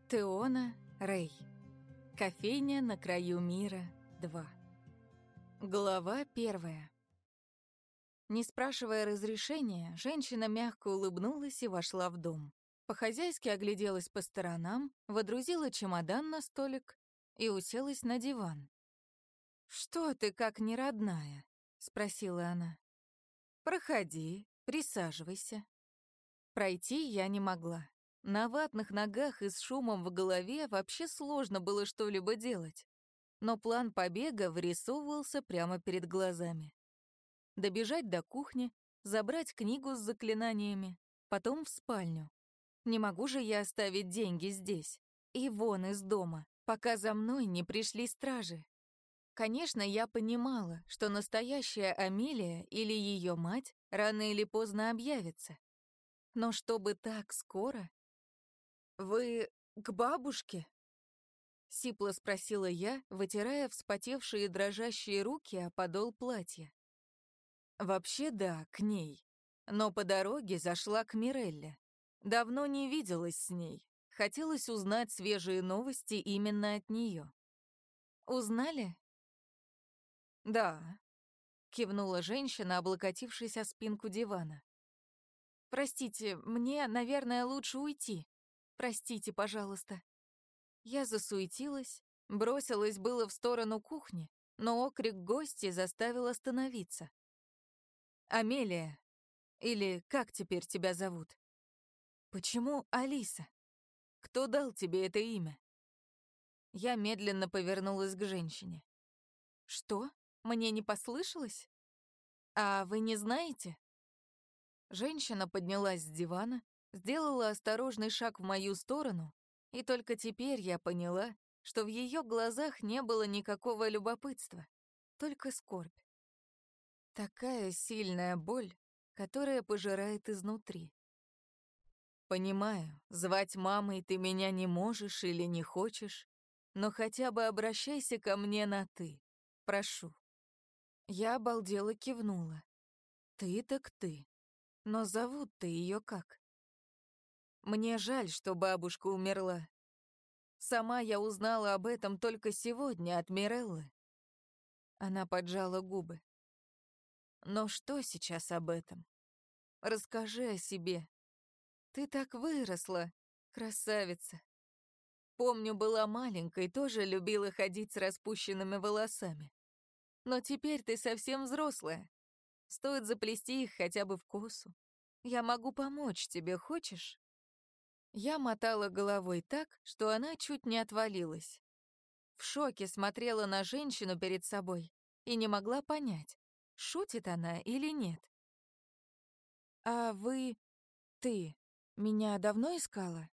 Теона Рэй. Кофейня на краю мира 2. Глава 1. Не спрашивая разрешения, женщина мягко улыбнулась и вошла в дом. По-хозяйски огляделась по сторонам, водрузила чемодан на столик и уселась на диван. «Что ты как неродная?» — спросила она. «Проходи, присаживайся». Пройти я не могла. На ватных ногах и с шумом в голове вообще сложно было что-либо делать. Но план побега вырисовывался прямо перед глазами. Добежать до кухни, забрать книгу с заклинаниями, потом в спальню. Не могу же я оставить деньги здесь и вон из дома, пока за мной не пришли стражи. Конечно, я понимала, что настоящая Амелия или ее мать рано или поздно объявится. Но чтобы так скоро? «Вы к бабушке?» — сипло спросила я, вытирая вспотевшие и дрожащие руки о подол платья. «Вообще да, к ней. Но по дороге зашла к Мирелле. Давно не виделась с ней. Хотелось узнать свежие новости именно от нее. Узнали?» «Да», — кивнула женщина, облокотившись о спинку дивана. «Простите, мне, наверное, лучше уйти. Простите, пожалуйста». Я засуетилась, бросилась было в сторону кухни, но окрик гостя заставил остановиться. «Амелия, или как теперь тебя зовут? Почему Алиса? Кто дал тебе это имя?» Я медленно повернулась к женщине. «Что? Мне не послышалось? А вы не знаете?» Женщина поднялась с дивана, сделала осторожный шаг в мою сторону, и только теперь я поняла, что в ее глазах не было никакого любопытства, только скорбь. Такая сильная боль, которая пожирает изнутри. «Понимаю, звать мамой ты меня не можешь или не хочешь, но хотя бы обращайся ко мне на «ты». Прошу». Я обалдела кивнула. «Ты так ты. Но зовут-то ее как?» Мне жаль, что бабушка умерла. Сама я узнала об этом только сегодня от Миреллы. Она поджала губы. Но что сейчас об этом? Расскажи о себе. Ты так выросла, красавица. Помню, была маленькой, тоже любила ходить с распущенными волосами. Но теперь ты совсем взрослая. Стоит заплести их хотя бы в косу. Я могу помочь тебе, хочешь? Я мотала головой так, что она чуть не отвалилась. В шоке смотрела на женщину перед собой и не могла понять, шутит она или нет. «А ты меня давно искала?»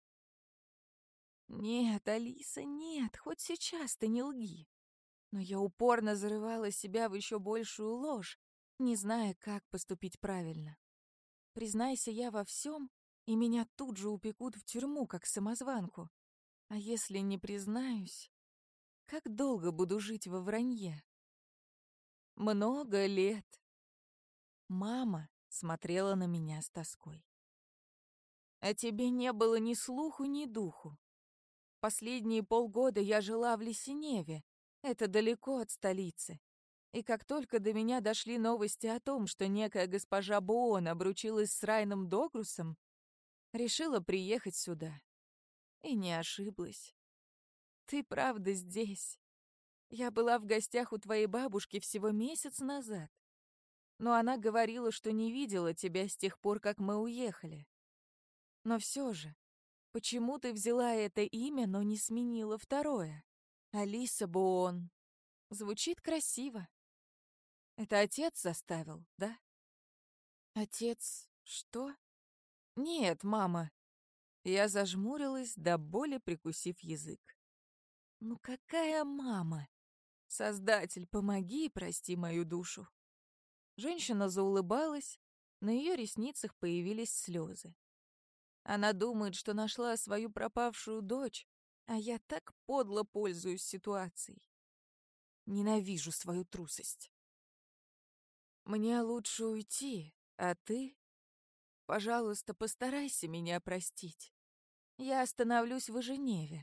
«Нет, Алиса, нет, хоть сейчас ты не лги». Но я упорно зарывала себя в еще большую ложь, не зная, как поступить правильно. Признайся я во всем, и меня тут же упекут в тюрьму, как самозванку. А если не признаюсь, как долго буду жить во вранье? Много лет. Мама смотрела на меня с тоской. А тебе не было ни слуху, ни духу. Последние полгода я жила в Лесеневе, это далеко от столицы. И как только до меня дошли новости о том, что некая госпожа Боон обручилась с Райном Догрусом, решила приехать сюда. И не ошиблась. Ты правда здесь. Я была в гостях у твоей бабушки всего месяц назад. Но она говорила, что не видела тебя с тех пор, как мы уехали. Но все же, почему ты взяла это имя, но не сменила второе? Алиса Боон. Звучит красиво. Это отец заставил, да? Отец что? Нет, мама. Я зажмурилась, до боли прикусив язык. Ну какая мама? Создатель, помоги и прости мою душу. Женщина заулыбалась, на ее ресницах появились слезы. Она думает, что нашла свою пропавшую дочь, а я так подло пользуюсь ситуацией. Ненавижу свою трусость. Мне лучше уйти, а ты, пожалуйста, постарайся меня простить. Я остановлюсь в Женеве.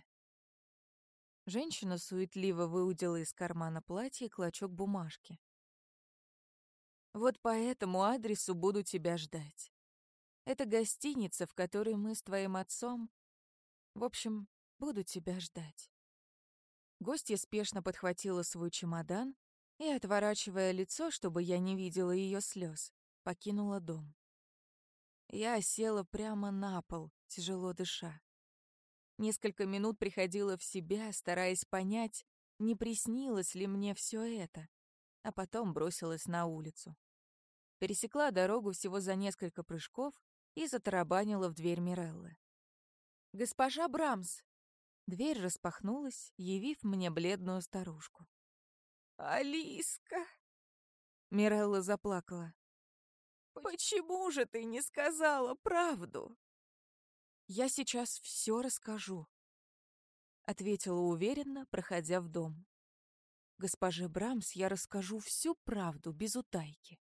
Женщина суетливо выудила из кармана платья клочок бумажки. Вот по этому адресу буду тебя ждать. Это гостиница, в которой мы с твоим отцом... В общем, буду тебя ждать. Гостья спешно подхватила свой чемодан и, отворачивая лицо, чтобы я не видела ее слез, покинула дом. Я села прямо на пол, тяжело дыша. Несколько минут приходила в себя, стараясь понять, не приснилось ли мне все это, а потом бросилась на улицу. Пересекла дорогу всего за несколько прыжков и затарабанила в дверь Миреллы. «Госпожа Брамс!» Дверь распахнулась, явив мне бледную старушку. «Алиска, Мирелла заплакала. почему же ты не сказала правду?» «Я сейчас все расскажу», — ответила уверенно, проходя в дом. «Госпоже Брамс я расскажу всю правду, без утайки».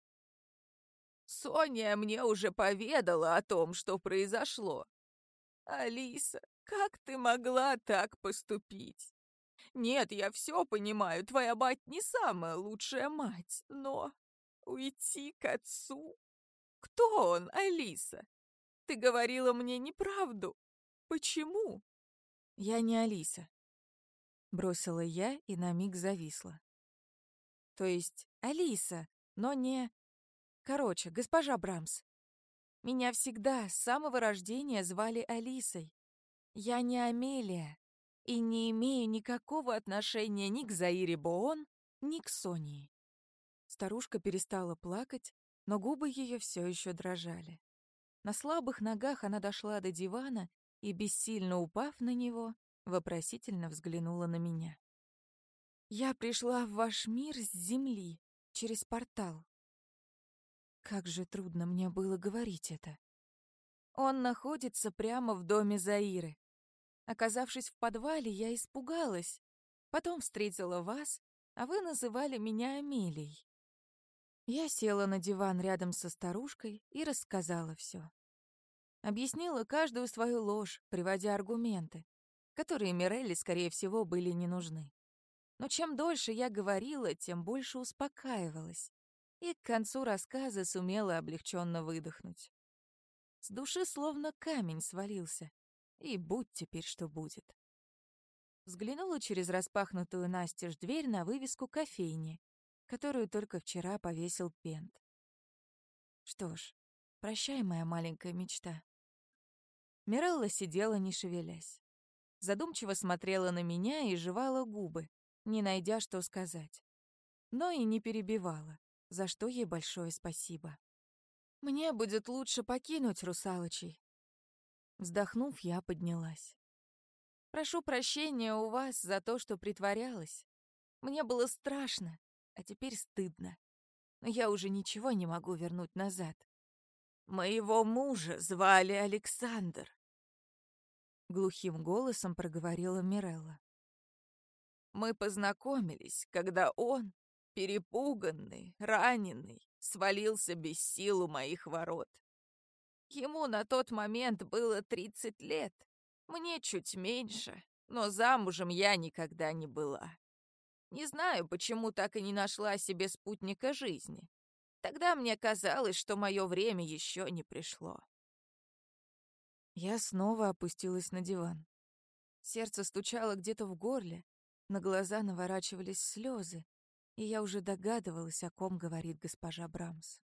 Соня мне уже поведала о том, что произошло. Алиса, как ты могла так поступить? Нет, я все понимаю, твоя мать не самая лучшая мать, но уйти к отцу? Кто он, Алиса? Ты говорила мне неправду. Почему? «Я не Алиса», — бросила я и на миг зависла. «То есть Алиса, но не... Короче, госпожа Брамс, меня всегда с самого рождения звали Алисой. Я не Амелия и не имею никакого отношения ни к Заире Боон, ни к Сонии». Старушка перестала плакать, но губы ее все еще дрожали. На слабых ногах она дошла до дивана и, бессильно упав на него, вопросительно взглянула на меня. «Я пришла в ваш мир с земли, через портал». Как же трудно мне было говорить это. Он находится прямо в доме Заиры. Оказавшись в подвале, я испугалась. Потом встретила вас, а вы называли меня Амелией. Я села на диван рядом со старушкой и рассказала все. Объяснила каждую свою ложь, приводя аргументы, которые Мирелле, скорее всего, были не нужны. Но чем дольше я говорила, тем больше успокаивалась. И к концу рассказа сумела облегченно выдохнуть. С души словно камень свалился. И будь теперь, что будет. Взглянула через распахнутую настежь дверь на вывеску кофейни, которую только вчера повесил Пент. Что ж, прощай, моя маленькая мечта. Мирелла сидела, не шевелясь. Задумчиво смотрела на меня и жевала губы, не найдя, что сказать. Но и не перебивала, за что ей большое спасибо. «Мне будет лучше покинуть русалочей». Вздохнув, я поднялась. «Прошу прощения у вас за то, что притворялась. Мне было страшно, а теперь стыдно. Но я уже ничего не могу вернуть назад». Моего мужа звали Александр. Глухим голосом проговорила Мирелла. Мы познакомились, когда он, перепуганный, раненый, свалился без сил у моих ворот. Ему на тот момент было 30 лет, мне чуть меньше, но замужем я никогда не была. Не знаю, почему так и не нашла себе спутника жизни. Тогда мне казалось, что мое время еще не пришло. Я снова опустилась на диван. Сердце стучало где-то в горле, на глаза наворачивались слезы, и я уже догадывалась, о ком говорит госпожа Брамс.